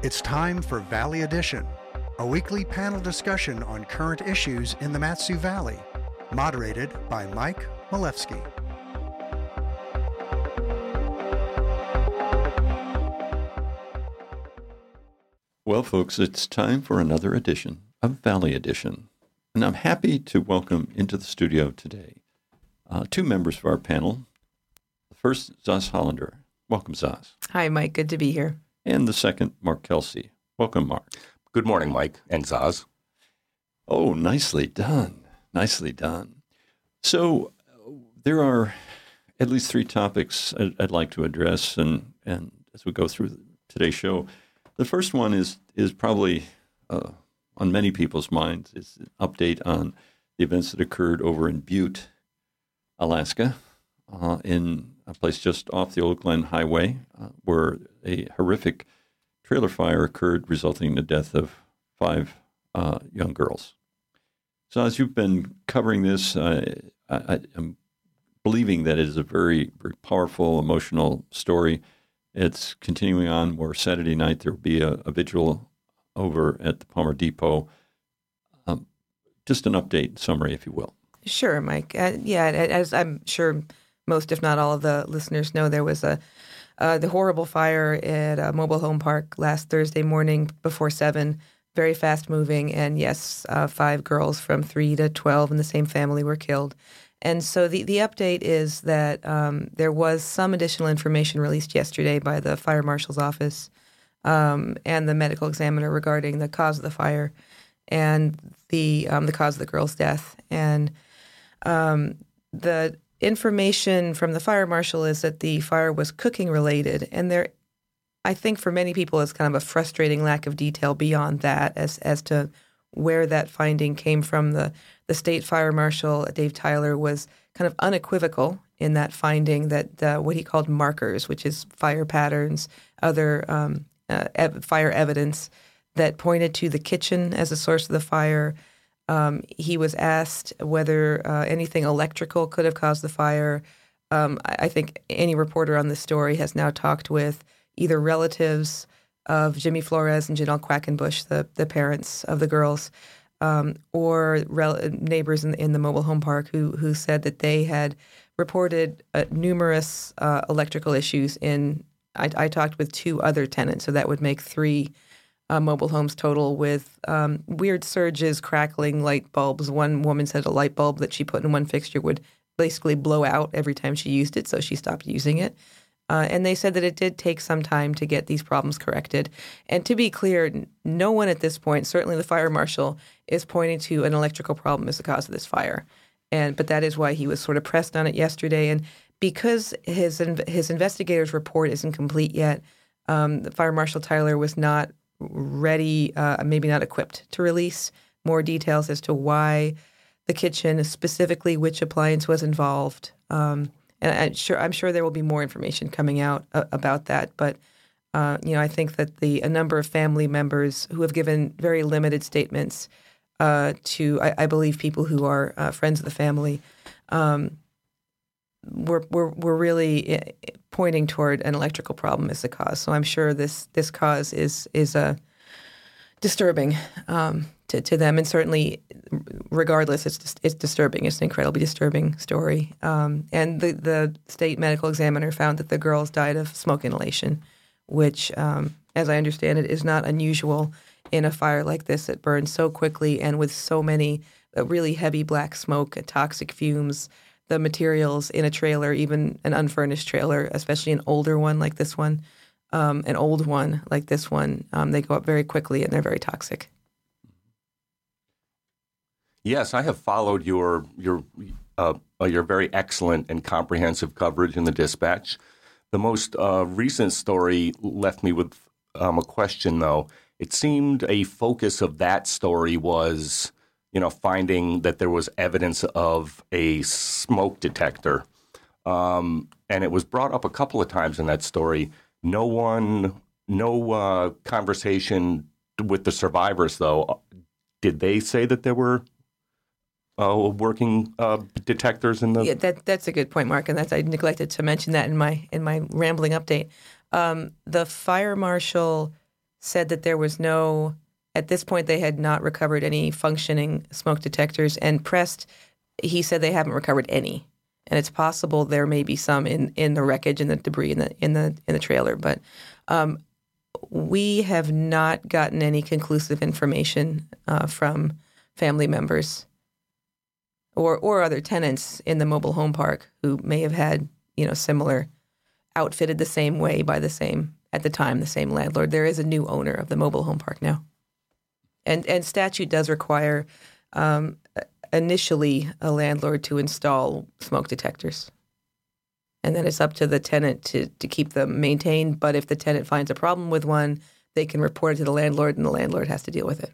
It's time for Valley Edition, a weekly panel discussion on current issues in the Mat-Su Valley, moderated by Mike Malefsky. Well, folks, it's time for another edition of Valley Edition, and I'm happy to welcome into the studio today two members of our panel. The first, Zaz Hollander. Welcome, Zaz. Hi, Mike. Good to be here. And the second, Mark Kelsey. Welcome, Mark. Good morning, Mike and Zaz. Oh, nicely done. Nicely done. So there are at least three topics I'd like to address, and as we go through today's show. The first one is probably on many people's minds. It's an update on the events that occurred over in Butte, Alaska, in a place just off the Old Glen Highway, where a horrific trailer fire occurred, resulting in the death of 5 young girls. So as you've been covering this, I'm believing that it is a very, very powerful, emotional story. It's continuing on where Saturday night there will be a vigil over at the Palmer Depot. Just an update summary, if you will. Sure, Mike. As I'm sure most, if not all of the listeners know, there was the horrible fire at a mobile home park last Thursday morning before 7, very fast moving. And yes, 5 girls from 3 to 12 in the same family were killed. And so the update is that there was some additional information released yesterday by the fire marshal's office and the medical examiner regarding the cause of the fire and the cause of the girl's death. And the information from the fire marshal is that the fire was cooking related, and there, I think, for many people, is kind of a frustrating lack of detail beyond that as to where that finding came from. The state fire marshal, Dave Tyler, was kind of unequivocal in that finding that what he called markers, which is fire patterns, other fire evidence that pointed to the kitchen as a source of the fire. He was asked whether anything electrical could have caused the fire. I think any reporter on this story has now talked with either relatives of Jimmy Flores and Janelle Quackenbush, the parents of the girls, or neighbors in the mobile home park who said that they had reported numerous electrical issues I talked with 2 other tenants, so that would make 3 mobile homes total, with weird surges, crackling, light bulbs. One woman said a light bulb that she put in one fixture would basically blow out every time she used it, so she stopped using it. And they said that it did take some time to get these problems corrected. And to be clear, no one at this point, certainly the fire marshal, is pointing to an electrical problem as the cause of this fire. But that is why he was sort of pressed on it yesterday. And because his investigator's report isn't complete yet, the fire marshal Tyler was not ready, maybe not equipped to release more details as to why the kitchen, specifically which appliance was involved. And I'm sure there will be more information coming out about that. But, I think that a number of family members who have given very limited statements to, I believe, people who are friends of the family, we're really pointing toward an electrical problem as the cause. So I'm sure this cause is disturbing to them, and certainly, regardless, it's disturbing. It's an incredibly disturbing story. And the state medical examiner found that the girls died of smoke inhalation, which, as I understand it, is not unusual in a fire like this that burns so quickly and with so many really heavy black smoke, toxic fumes. The materials in a trailer, even an unfurnished trailer, especially an older one like this one, an old one like this one, they go up very quickly and they're very toxic. Yes, I have followed your very excellent and comprehensive coverage in the Dispatch. The most recent story left me with a question, though. It seemed a focus of that story was, finding that there was evidence of a smoke detector. And it was brought up a couple of times in that story. No conversation with the survivors, though. Did they say that there were working detectors in the? Yeah, that's a good point, Mark, and I neglected to mention that in my rambling update. The fire marshal said that there was at this point, they had not recovered any functioning smoke detectors. And Prest, he said they haven't recovered any. And it's possible there may be some in the wreckage and the debris in the trailer. But we have not gotten any conclusive information from family members or other tenants in the mobile home park who may have had, similar, outfitted the same way by the same landlord. There is a new owner of the mobile home park now. And statute does require initially a landlord to install smoke detectors. And then it's up to the tenant to keep them maintained. But if the tenant finds a problem with one, they can report it to the landlord, and the landlord has to deal with it.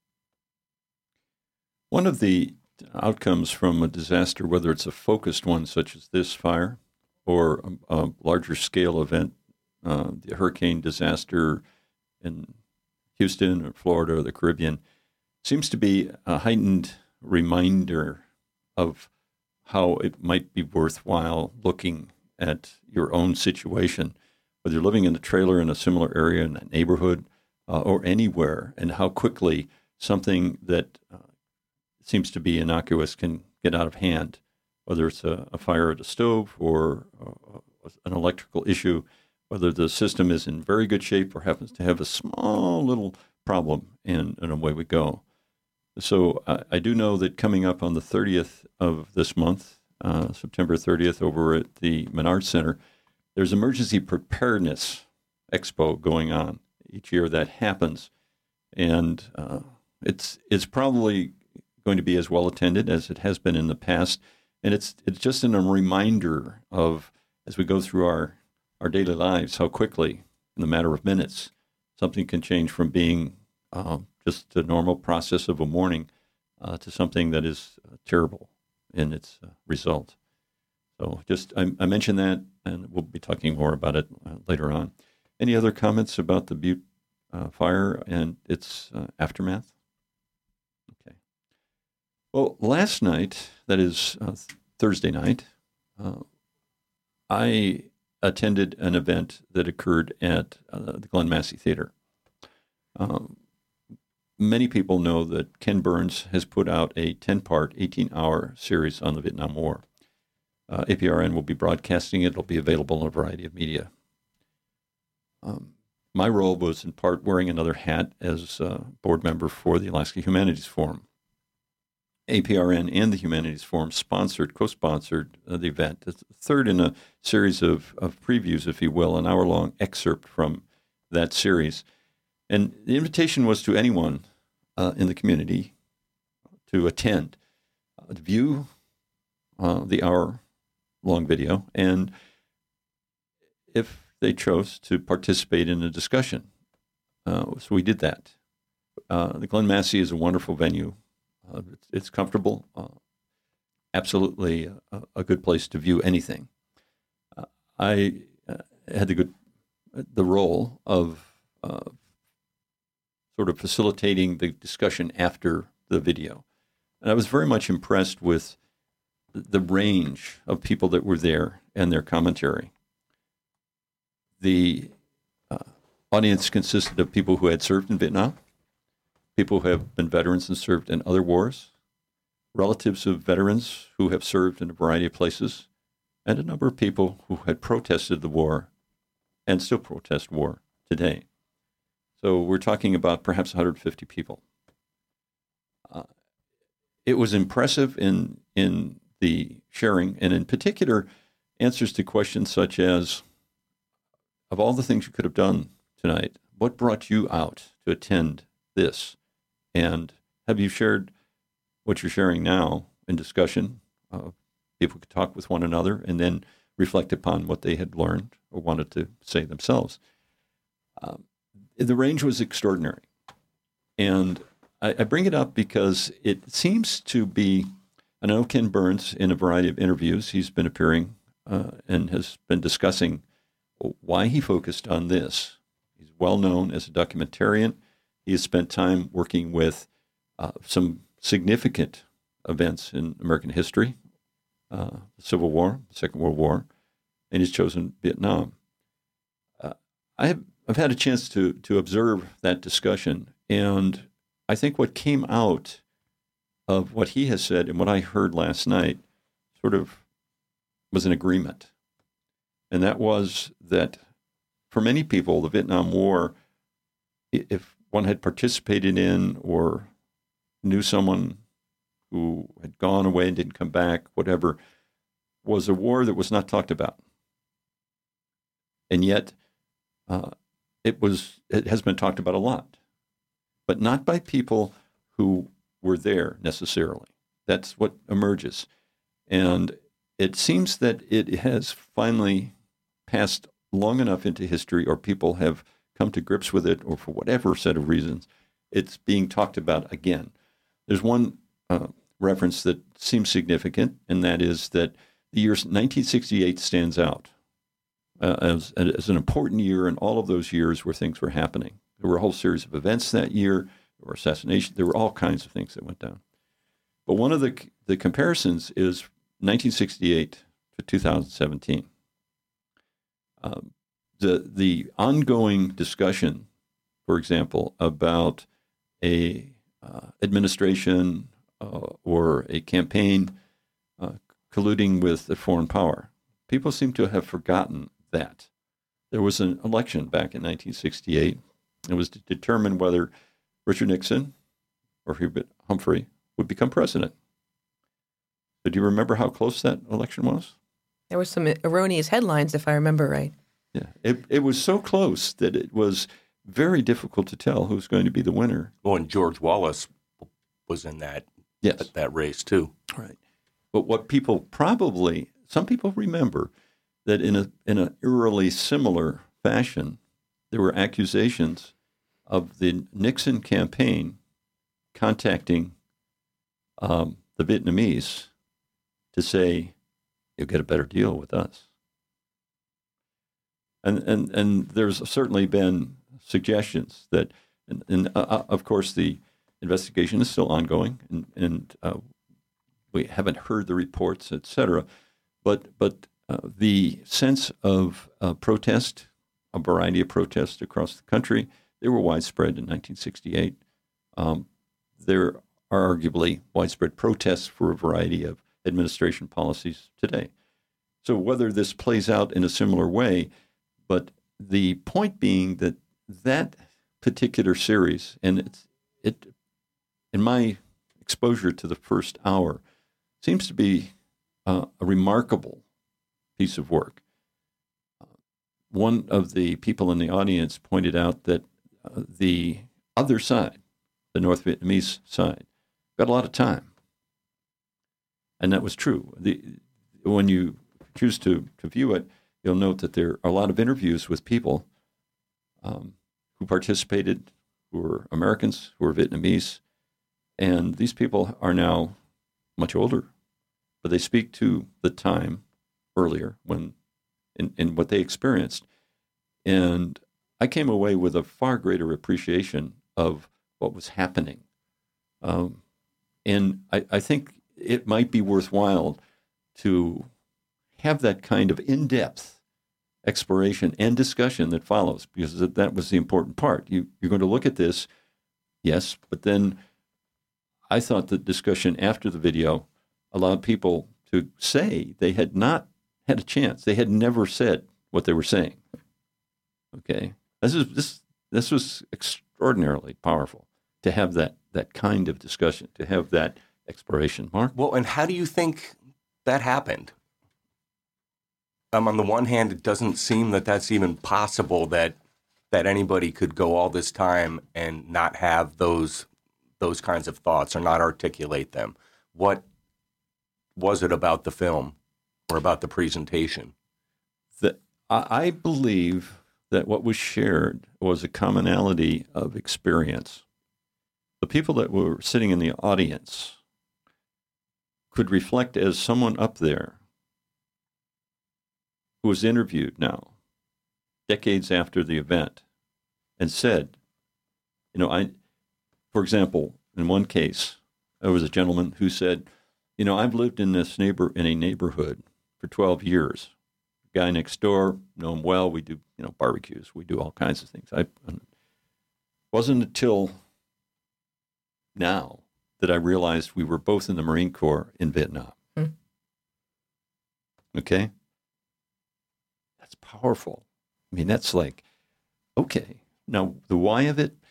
One of the outcomes from a disaster, whether it's a focused one such as this fire or a larger scale event, the hurricane disaster in Houston or Florida or the Caribbean, seems to be a heightened reminder of how it might be worthwhile looking at your own situation, whether you're living in a trailer in a similar area in a neighborhood or anywhere, and how quickly something that seems to be innocuous can get out of hand, whether it's a fire at a stove or an electrical issue, whether the system is in very good shape or happens to have a small little problem, and away we go. So I do know that coming up on the 30th of this month, September 30th, over at the Menard Center, there's Emergency Preparedness Expo going on. Each year that happens, and it's probably going to be as well attended as it has been in the past. And it's just a reminder of, as we go through our daily lives, how quickly, in the matter of minutes, something can change from being just a normal process of a morning to something that is terrible in its result. So I mentioned that, and we'll be talking more about it later on. Any other comments about the Butte fire and its aftermath? Okay. Well, last night, that is Thursday night, I attended an event that occurred at the Glenn Massey Theater. Many people know that Ken Burns has put out a 10-part, 18-hour series on the Vietnam War. APRN will be broadcasting it. It'll be available in a variety of media. My role was in part wearing another hat as a board member for the Alaska Humanities Forum. APRN and the Humanities Forum co-sponsored the event. It's the third in a series of previews, if you will, an hour-long excerpt from that series. And the invitation was to anyone in the community to attend, to view the hour-long video, and if they chose to participate in a discussion. So we did that. The Glenn Massey is a wonderful venue. It's comfortable, absolutely a good place to view anything. I had the role of sort of facilitating the discussion after the video. And I was very much impressed with the range of people that were there and their commentary. The audience consisted of people who had served in Vietnam, people who have been veterans and served in other wars, relatives of veterans who have served in a variety of places, and a number of people who had protested the war and still protest war today. So we're talking about perhaps 150 people. It was impressive in the sharing, and in particular, answers to questions such as, of all the things you could have done tonight, what brought you out to attend this? And have you shared what you're sharing now in discussion? People could talk with one another and then reflect upon what they had learned or wanted to say themselves. The range was extraordinary. And I bring it up because it seems to be, I know Ken Burns, in a variety of interviews, he's been appearing and has been discussing why he focused on this. He's well known as a documentarian. He has spent time working with some significant events in American history, the Civil War, the Second World War, and he's chosen Vietnam. I have I've had a chance to observe that discussion, and I think what came out of what he has said and what I heard last night sort of was an agreement. And that was that for many people, the Vietnam War, if one had participated in or knew someone who had gone away and didn't come back, whatever, was a war that was not talked about. And yet, it has been talked about a lot, but not by people who were there necessarily. That's what emerges. And it seems that it has finally passed long enough into history, or people have come to grips with it, or for whatever set of reasons, it's being talked about again. There's one reference that seems significant, and that is that the year 1968 stands out as an important year in all of those years where things were happening. There were a whole series of events that year. There were assassinations. There were all kinds of things that went down. But one of the comparisons is 1968 to 2017. The ongoing discussion, for example, about a administration or a campaign colluding with a foreign power, people seem to have forgotten that. There was an election back in 1968. It was to determine whether Richard Nixon or Hubert Humphrey would become president. So do you remember how close that election was? There were some erroneous headlines, if I remember right. Yeah, it was so close that it was very difficult to tell who was going to be the winner. Well, and George Wallace was in that race too. Right. But what people some people remember that in an eerily similar fashion, there were accusations of the Nixon campaign contacting the Vietnamese to say, you'll get a better deal with us. And there's certainly been suggestions that, and of course, the investigation is still ongoing, and we haven't heard the reports, et cetera. But the sense of protest, a variety of protests across the country, they were widespread in 1968. There are arguably widespread protests for a variety of administration policies today. So whether this plays out in a similar way, but the point being that particular series, and it in my exposure to the first hour, seems to be a remarkable piece of work. One of the people in the audience pointed out that the other side, the North Vietnamese side, got a lot of time. And that was true. When you choose to view it, you'll note that there are a lot of interviews with people who participated, who were Americans, who were Vietnamese, and these people are now much older, but they speak to the time earlier when in what they experienced. And I came away with a far greater appreciation of what was happening. And I think it might be worthwhile to have that kind of in-depth exploration and discussion that follows, because that was the important part. You're going to look at this, yes, but then I thought the discussion after the video allowed people to say they had not had a chance. They had never said what they were saying. Okay, this was extraordinarily powerful to have that kind of discussion, to have that exploration. Mark? Well, and how do you think that happened? On the one hand, it doesn't seem that that's even possible that anybody could go all this time and not have those kinds of thoughts or not articulate them. What was it about the film or about the presentation? I believe that what was shared was a commonality of experience. The people that were sitting in the audience could reflect as someone up there who was interviewed now, decades after the event, and said, for example, in one case, there was a gentleman who said, I've lived in a neighborhood for 12 years, guy next door, know him well. We do, barbecues. We do all kinds of things. It wasn't until now that I realized we were both in the Marine Corps in Vietnam. Okay? That's powerful. I mean, that's like, okay. Now, the why of it,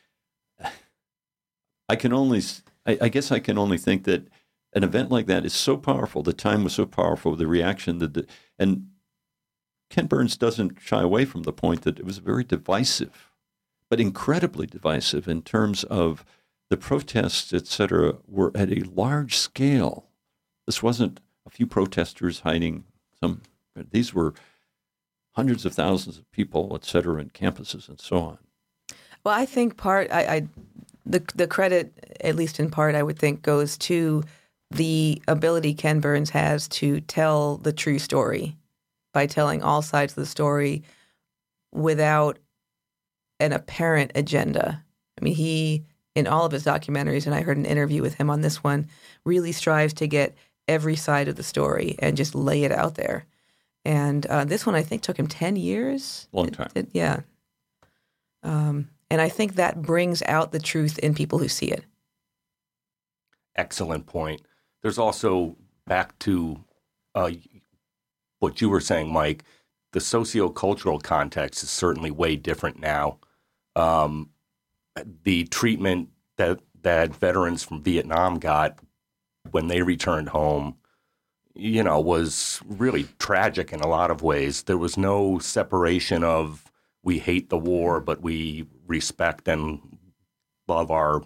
I guess I can only think that an event like that is so powerful. The time was so powerful, the reaction, and Ken Burns doesn't shy away from the point that it was very divisive, but incredibly divisive in terms of the protests, et cetera, were at a large scale. This wasn't a few protesters hiding some. These were hundreds of thousands of people, et cetera, in campuses and so on. Well, I think the credit, at least in part, I would think, goes to the ability Ken Burns has to tell the true story by telling all sides of the story without an apparent agenda. I mean, he, in all of his documentaries, and I heard an interview with him on this one, really strives to get every side of the story and just lay it out there. And this one, I think, took him 10 years. Long time. Yeah. And I think that brings out the truth in people who see it. Excellent point. There's also, back to what you were saying, Mike, the sociocultural context is certainly way different now. The treatment that veterans from Vietnam got when they returned home, was really tragic in a lot of ways. There was no separation of we hate the war, but we respect and love our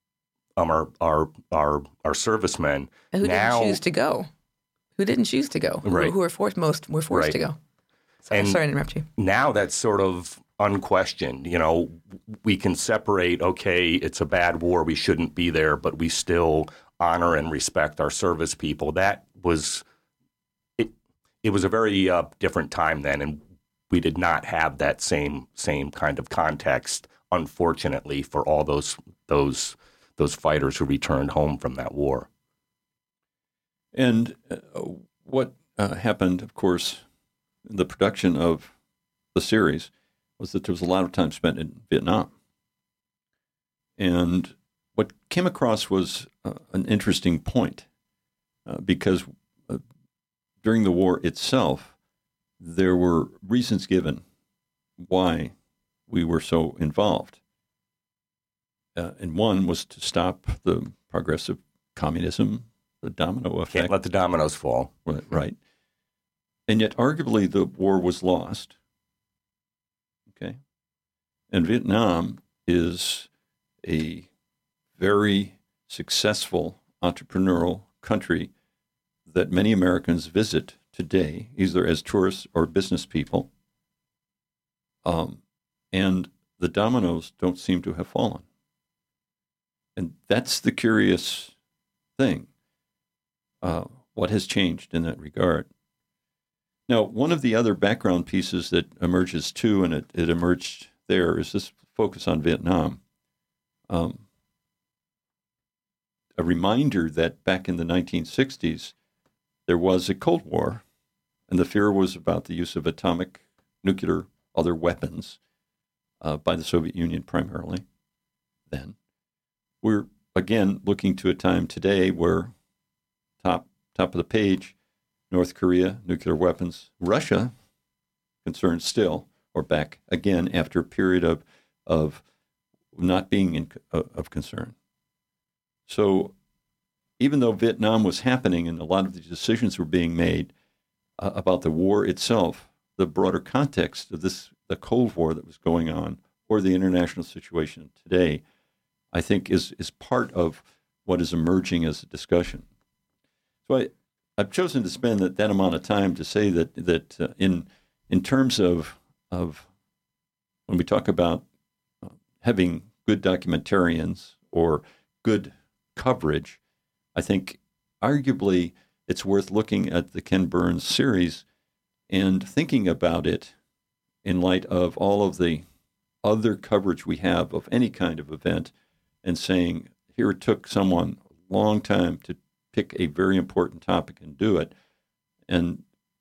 servicemen. And who didn't choose to go? Who didn't choose to go? Right. Who were forced right. to go? And sorry to interrupt you. Now that's sort of unquestioned. We can separate, okay, it's a bad war, we shouldn't be there, but we still honor and respect our service people. That was it. It was a very different time then, and we did not have that same kind of context, unfortunately, for all those fighters who returned home from that war. And what happened, of course, in the production of the series was that there was a lot of time spent in Vietnam. And what came across was an interesting point because during the war itself, there were reasons given why we were so involved. And one was to stop the progress of communism, the domino effect. Can't let the dominoes fall. Right. And yet, arguably, the war was lost. Okay. And Vietnam is a very successful entrepreneurial country that many Americans visit today, either as tourists or business people. And the dominoes don't seem to have fallen. And that's the curious thing. What has changed in that regard? Now, one of the other background pieces that emerges too, and it emerged there, is this focus on Vietnam. A reminder that back in the 1960s, there was a Cold War, and the fear was about the use of atomic, nuclear, other weapons by the Soviet Union primarily then. We're, again, looking to a time today where top of the page, North Korea, nuclear weapons. Russia, concerned still, or back again after a period of not being of concern. So even though Vietnam was happening and a lot of the decisions were being made about the war itself, the broader context of the Cold War that was going on, or the international situation today, I think is part of what is emerging as a discussion. So I've chosen to spend that amount of time to say that in terms of when we talk about having good documentarians or good coverage, I think arguably it's worth looking at the Ken Burns series and thinking about it in light of all of the other coverage we have of any kind of event and saying, here it took someone a long time to pick a very important topic and do it. And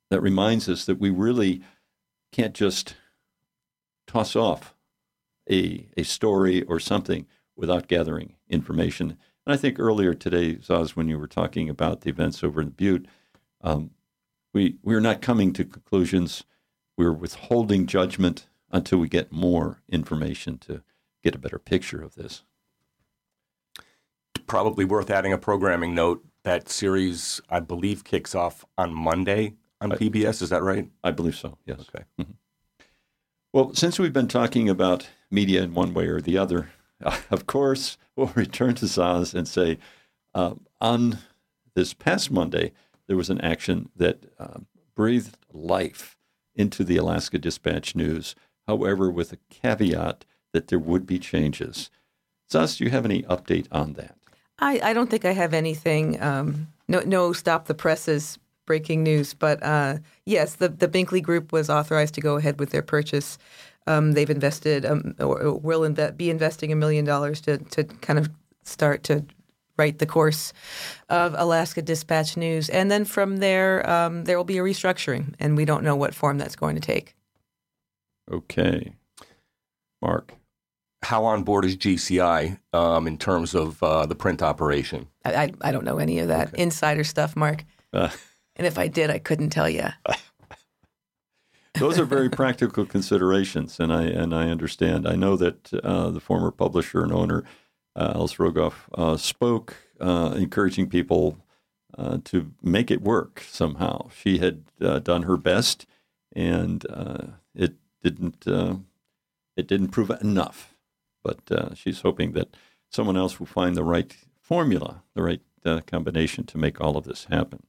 that reminds us that we really can't just toss off a story or something without gathering information. And I think earlier today, Zaz, when you were talking about the events over in Butte, we're not coming to conclusions. We're withholding judgment until we get more information to get a better picture of this. Probably worth adding a programming note. That series, I believe, kicks off on Monday on PBS. Is that right? I believe so, yes. Okay. Mm-hmm. Well, since we've been talking about media in one way or the other, of course, we'll return to Zaz and say, on this past Monday, there was an action that breathed life into the Alaska Dispatch News, however, with a caveat that there would be changes. Zaz, do you have any update on that? I don't think I have anything. No, stop the presses breaking news. But yes, the Binkley Group was authorized to go ahead with their purchase. They've invested or will be investing $1 million to kind of start to write the course of Alaska Dispatch News. And then from there, there will be a restructuring, and we don't know what form that's going to take. Okay. Mark. How on board is GCI in terms of the print operation? I don't know any of that insider stuff, Mark. And if I did, I couldn't tell you. Those are very practical considerations, and I understand. I know that the former publisher and owner, Alice Rogoff, spoke encouraging people to make it work somehow. She had done her best, and it didn't prove enough. But she's hoping that someone else will find the right formula, the right combination to make all of this happen.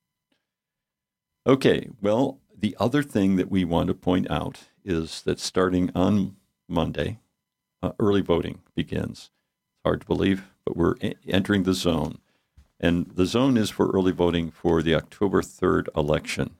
Okay, well, the other thing that we want to point out is that starting on Monday, early voting begins. It's hard to believe, but we're entering the zone. And the zone is for early voting for the October 3rd election.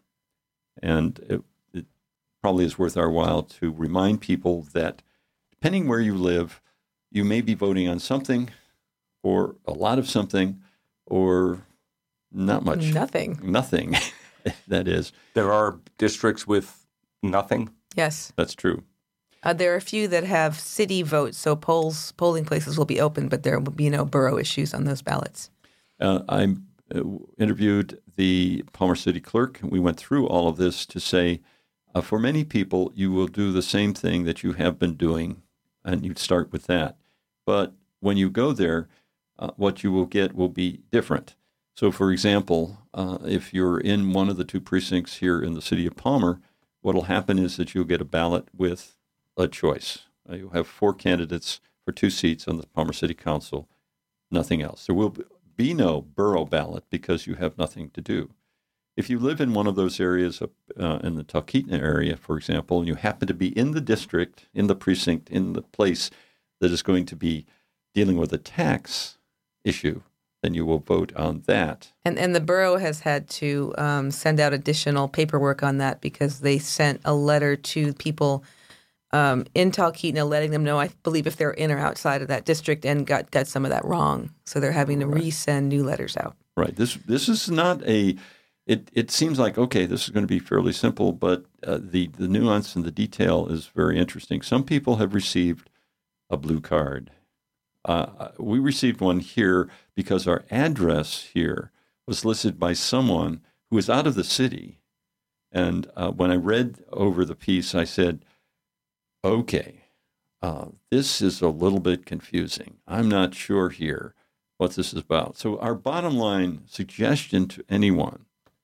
And it probably is worth our while to remind people that depending where you live, you may be voting on something or a lot of something or not much. Nothing. That is. There are districts with nothing? Yes. That's true. There are a few that have city votes, so polling places will be open, but there will be no borough issues on those ballots. I interviewed the Palmer City clerk. We went through all of this to say, for many people, you will do the same thing that you have been doing, and you'd start with that. But when you go there, what you will get will be different. So, for example, if you're in one of the two precincts here in the city of Palmer, what will happen is that you'll get a ballot with a choice. You'll have 4 candidates for 2 seats on the Palmer City Council, nothing else. There will be no borough ballot because you have nothing to do. If you live in one of those areas up in the Talkeetna area, for example, and you happen to be in the district, in the precinct, in the place that is going to be dealing with a tax issue, then you will vote on that. And the borough has had to send out additional paperwork on that because they sent a letter to people in Talkeetna letting them know, I believe, if they're in or outside of that district and got some of that wrong. So they're having to resend new letters out. Right. This is not a... It seems like, okay, this is going to be fairly simple, but the nuance and the detail is very interesting. Some people have received a blue card. We received one here because our address here was listed by someone who was out of the city. And when I read over the piece, I said, okay, this is a little bit confusing. I'm not sure here what this is about. So our bottom line suggestion to anyone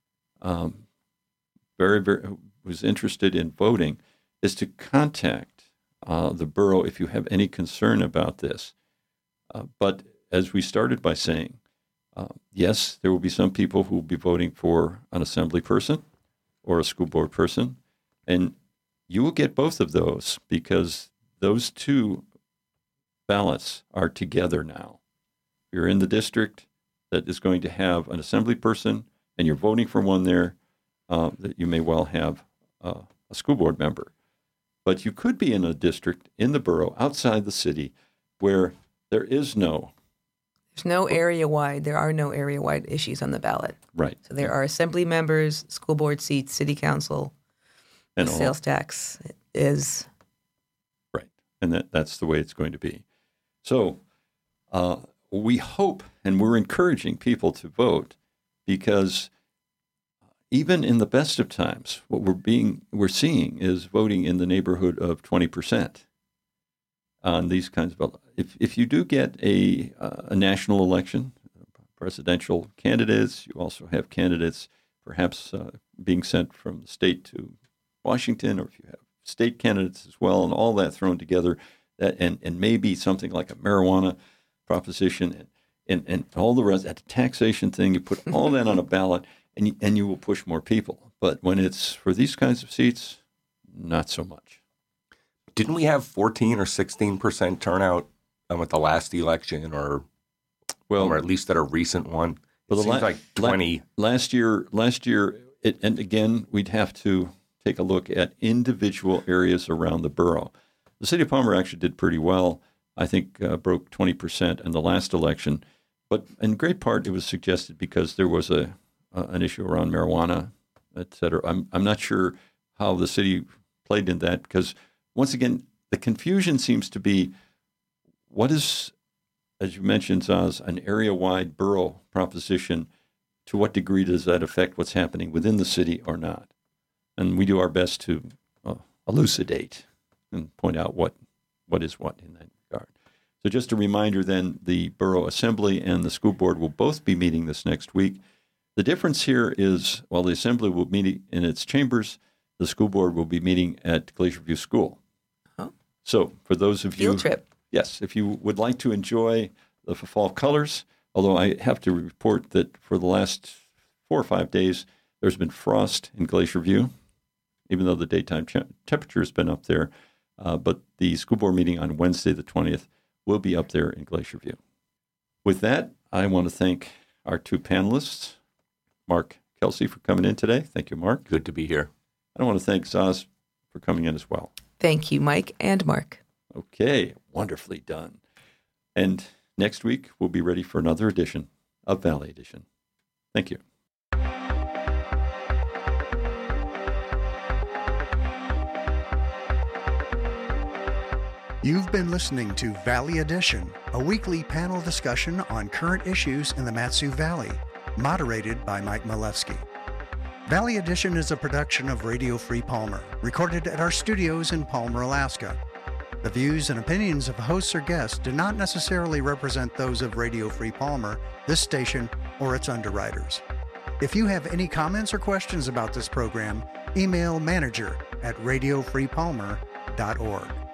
who's interested in voting is to contact the borough if you have any concern about this. But as we started by saying, yes, there will be some people who will be voting for an assembly person or a school board person, and you will get both of those because those 2 ballots are together now. If you're in the district that is going to have an assembly person and you're voting for one there, that you may well have a school board member. But you could be in a district in the borough outside the city where there is no There are no area-wide issues on the ballot. Right. So there are assembly members, school board seats, city council, And the all. sales tax is. Right. And that's the way it's going to be. So we hope, and we're encouraging people to vote, because even in the best of times, what we're seeing is voting in the neighborhood of 20% on these kinds of. If you do get a national election, presidential candidates, you also have candidates perhaps being sent from the state to Washington, or if you have state candidates as well, and all that thrown together, and maybe something like a marijuana proposition and all the rest, that taxation thing, you put all that on a ballot, and you will push more people. But when it's for these kinds of seats, not so much. Didn't we have 14 or 16% turnout at the last election, or at least at a recent one? It seems like 20. Last year, and again, we'd have to take a look at individual areas around the borough. The city of Palmer actually did pretty well. I think broke 20% in the last election. But in great part, it was suggested because there was an issue around marijuana, et cetera. I'm not sure how the city played in that, because once again, the confusion seems to be, what is, as you mentioned, Zaz, an area-wide borough proposition? To what degree does that affect what's happening within the city or not? And we do our best to elucidate and point out what is what in that regard. So just a reminder then, the Borough Assembly and the school board will both be meeting this next week. The difference here is, while the Assembly will meet in its chambers, the school board will be meeting at Glacier View School. Oh. So for those of you... Field trip. Yes, if you would like to enjoy the fall colors, although I have to report that for the last 4 or 5 days, there's been frost in Glacier View, even though the daytime temperature has been up there. But the school board meeting on Wednesday, the 20th, will be up there in Glacier View. With that, I want to thank our two panelists, Mark Kelsey, for coming in today. Thank you, Mark. Good to be here. I want to thank Zaz for coming in as well. Thank you, Mike and Mark. Okay, wonderfully done. And next week, we'll be ready for another edition of Valley Edition. Thank you. You've been listening to Valley Edition, a weekly panel discussion on current issues in the Mat-Su Valley, moderated by Mike Milewski. Valley Edition is a production of Radio Free Palmer, recorded at our studios in Palmer, Alaska. The views and opinions of hosts or guests do not necessarily represent those of Radio Free Palmer, this station, or its underwriters. If you have any comments or questions about this program, email manager@radiofreepalmer.org.